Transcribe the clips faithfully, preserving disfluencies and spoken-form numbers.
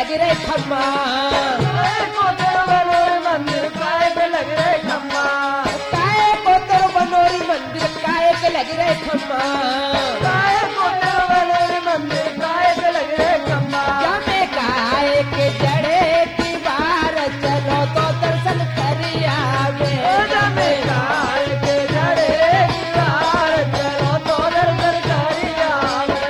लग रहे खम्मा, काय कोतर बनोरी मंदिर काय के लग रहे खम्मा, काय कोतर बनोरी मंदिर काय के लग रहे खम्मा, काय कोतर बनोरी मंदिर काय के लग रहे खम्मा, जामे काय के जड़े की बार चलो तो दर्शन करिया वे, जामे काय के जड़े की बार चलो तो दर्शन करिया वे।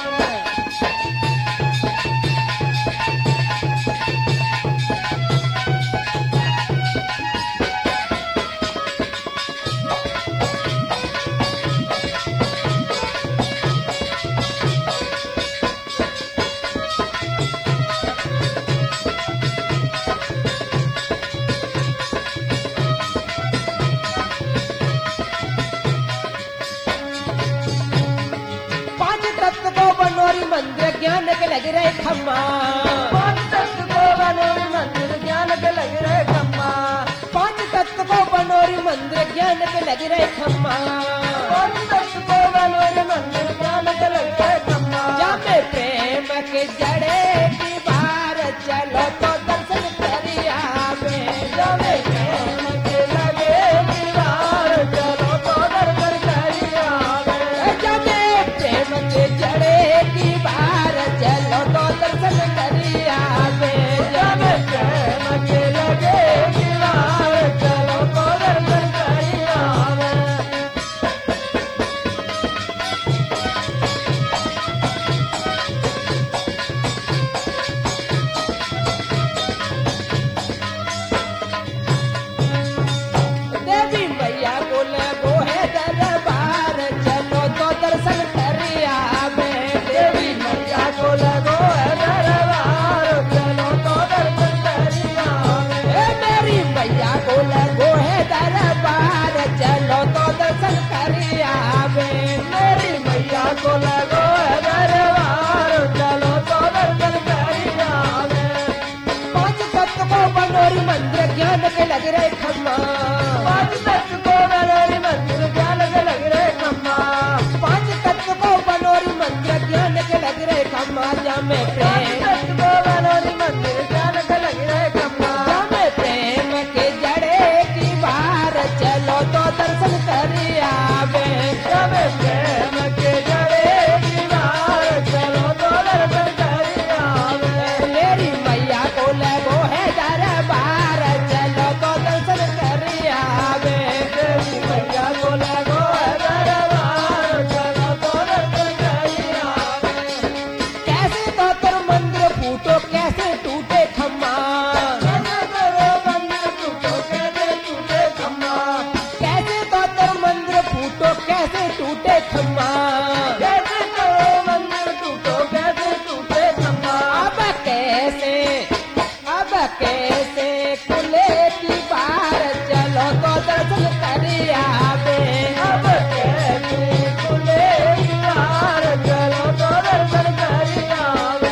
पांच तत्व को बनोरी मंदिर ज्ञान के लग रहे खम्मा, पांच तत्व को बनोरी मंदिर ज्ञान के लग रहे खम्मा, पांच तत्व को बनोरी मंदिर ज्ञान के लग रहे खम्मा, पांच तत्व को बनोरी मंदिर ज्ञान के लग रहे खम्मा, जामे प्रेम के जड़े की बार चलो तो दर्शन करिया वे, जामे प्रेम के लगे दीवार चलो तो दर्शन करिया वे। जामे प्रेम के जड़े की बार चलो तो दर्शन करिया वे, जामे प्रेम के लगे दीवार चलो तो दर्शन करिया वे। देवी मैया बोले वो है दरबार चलो तो दर्शन करिया वे, देवी मैया को लगो है दरबार चलो तो दर्शन करिया वे। ए मेरी मैया को लगो है दरबार चलो तो दर्शन करिया वे, मेरी मैया को लगो है दरबार चलो तो दर्शन करिया वे। पांच तत्व को बनोरी मंदिर ज्ञान के लग रहे खम्मा, पांच तत्व को बनोरी मंदिर ज्ञान के लग रहे खम्मा, पांच तत्व को बनोरी मंदिर ज्ञान के लग रहे खम्मा, जामे पांच प्रेम तत्व को बनोरी मंदिर ज्ञान के लग रहे खम्मा, जामे प्रेम के जड़े की बार चलो तो दर्शन करिया वे, जामे प्रेम के जड़े दीवार चलो तो दर्शन करिया वे। मेरी मैया को लगो है दरबार चलो तो दर्शन करिया वे, देवी मैया को लगो है दरबार चलो तो दर्शन करिया वे। कैसे तो तर मंदिर फूटो कैसे टूटे खम्मा, कैसे करो मंदिर टूटो कैसे टूटे खम्मा, कैसे तो तर मंदिर फूटो कैसे टूटे खम्मा, कैसे करो मंदिर टूटो कैसे टूटे खम्मा, अब कैसे अब कैसे खुले की बार चलो तो दर्शन करिया वे, अब कैसे खुले दीवार चलो तो दर्शन करिया वे।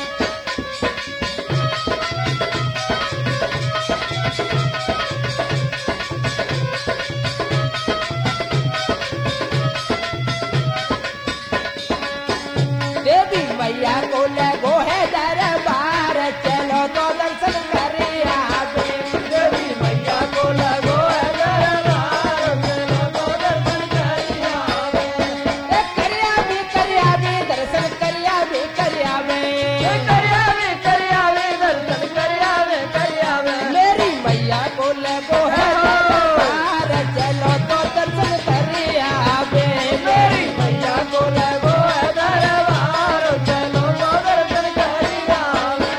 देवी मैया को लगो है दरबार चलो तो दर्शन करिया वे, देवी मैया को लगो है दरबार चलो तो दर्शन करिया वे। ए करिया भी करिया भी दर्शन करिया भी करिया वे, करिया वे करिया वे दर्शन करिया वे करिया वे। मेरी मैया को लगो है दरबार चलो तो दर्शन करिया वे, मेरी मैया को लगो है दरबार चलो तो दर्शन करिया वे।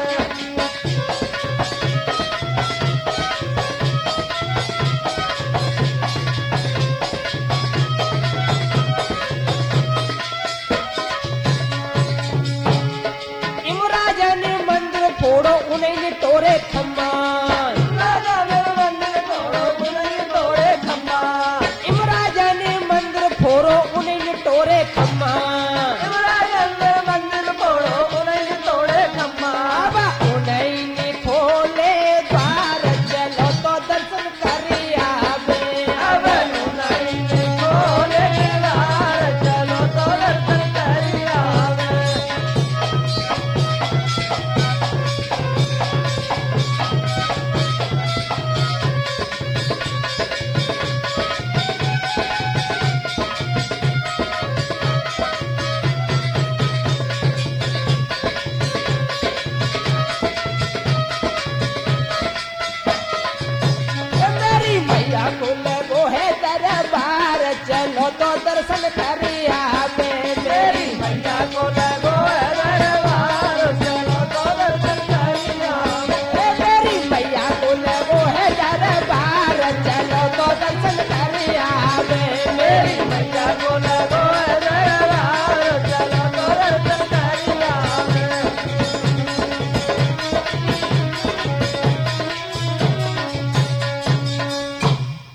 इमराजन मंदिर फोड़ो उन्हें टोरे खम्मा, राजा मेरे मंदिर तोड़ो बुलंद तोड़े खम्मा, इमराजन मंदिर फोड़ो उन्हें टोरे